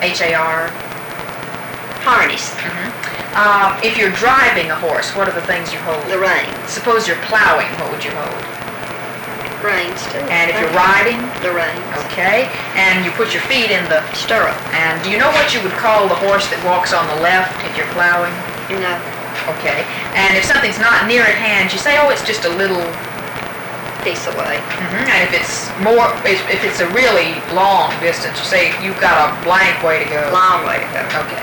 H-A-R. Harness. If you're driving a horse, what are the things you hold? The reins. Suppose you're plowing, what would you hold? Reins too. And if you're riding? The reins. Okay. And you put your feet in the stirrup. And do you know what you would call the horse that walks on the left if you're plowing? No. Okay. And if something's not near at hand, you say, oh, it's just a little piece away. And if it's a really long distance, you say you've got a blank way to go. Long way to go. Okay.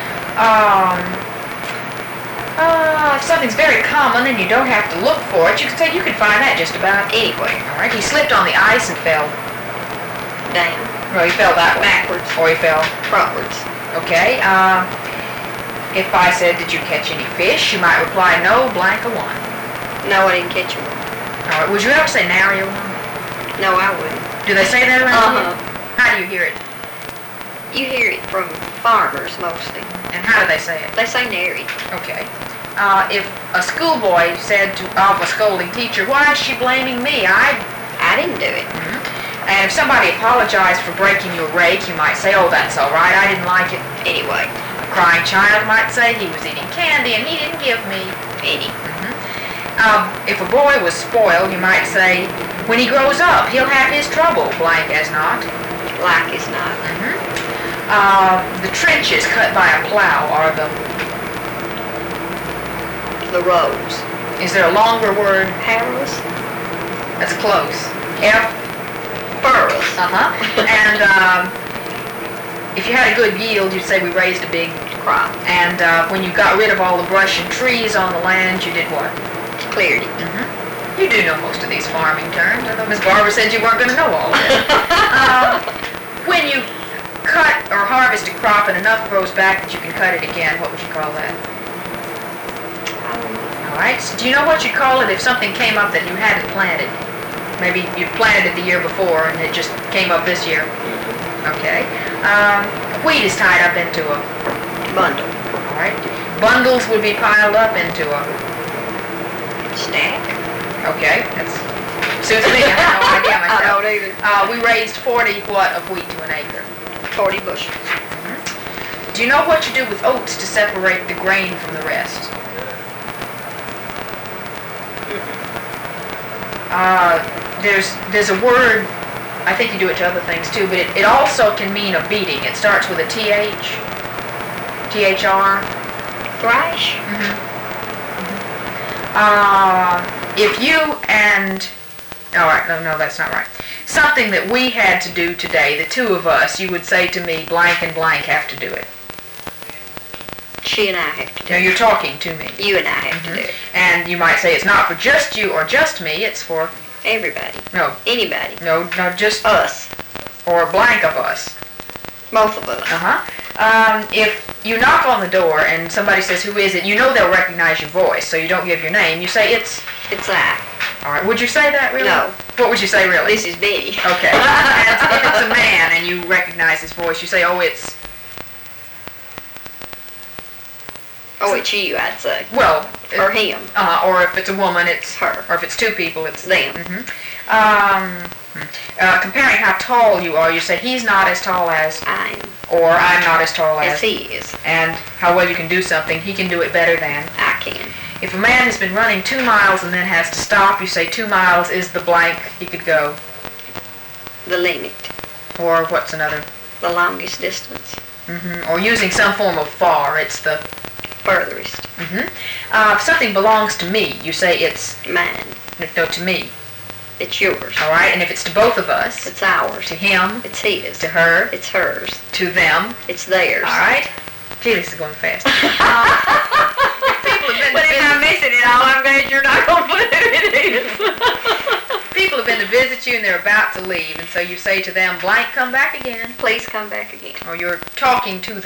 If something's very common and you don't have to look for it, you can say you can find that just about anywhere. All right. He slipped on the ice and fell down. Well, he fell that way. Backwards. Or he fell frontwards. Okay. If I said, did you catch any fish, you might reply, no, blank a one. No, I didn't catch one. All right. Would you ever say nary a one? No, I wouldn't. Do they say that around here? How do you hear it? You hear it from farmers mostly. And how do they say it? They say nary. Okay. If a schoolboy said of a scolding teacher, why is she blaming me? I didn't do it. And if somebody apologized for breaking your rake, you might say, oh, that's all right, I didn't like it anyway. A crying child might say he was eating candy and he didn't give me any. If a boy was spoiled, you might say, when he grows up, he'll have his trouble, blank as not. Like as not. The trenches cut by a plow are the rows. Is there a longer word? Harrows. That's close. F. Furrows. And if you had a good yield, you'd say we raised a big crop. And when you got rid of all the brush and trees on the land, you did what? Cleared it. You do know most of these farming terms, although Miss Barbara said you weren't going to know all of it. When you cut or harvest a crop and enough grows back that you can cut it again, what would you call that? All right. So do you know what you'd call it if something came up that you hadn't planted? Maybe you planted it the year before and it just came up this year. Okay. Wheat is tied up into a bundle. All right. Bundles would be piled up into a stack. Okay. That's suits me. I have no idea myself. I don't either. We raised 40 what of wheat to an acre? 40 bushels. Do you know what you do with oats to separate the grain from the rest? There's a word, I think you do it to other things too, but it also can mean a beating. It starts with a TH, THR. Thrash? If you and, all right, no, that's not right. Something that we had to do today, the two of us, you would say to me, blank and blank have to do it. She and I have to do it. No, you're talking to me. You and I have to do it. And you might say it's not for just you or just me, it's for everybody. No. Anybody. No, just us. Or blank of us. Both of us. If you knock on the door and somebody says, who is it? You know they'll recognize your voice, so you don't give your name. You say, it's I. All right. Would you say that really? No. What would you say really? This is Betty. Okay. And if it's a man and you recognize his voice, you say, oh, it's... Oh, it's you, I'd say. Well... Or him. Or if it's a woman, it's her. Or if it's two people, it's them. Comparing how tall you are, you say, he's not as tall as... I am. Or I'm not as tall as... he is. And how well you can do something, he can do it better than... I can. If a man has been running 2 miles and then has to stop, you say 2 miles is the blank he could go. The limit. Or what's another? The longest distance. Or using some form of far, it's the... furthest. If something belongs to me, you say it's... mine. No, to me. It's yours. All right, and if it's to both of us... it's ours. To him... it's his. To her... it's hers. To them... it's theirs. All right. Gee, this is going fast. But if I'm missing it all, I'm glad you're not going to put who it is. People have been to visit you and they're about to leave, and so you say to them, blank, come back again. Please come back again. Or you're talking to them.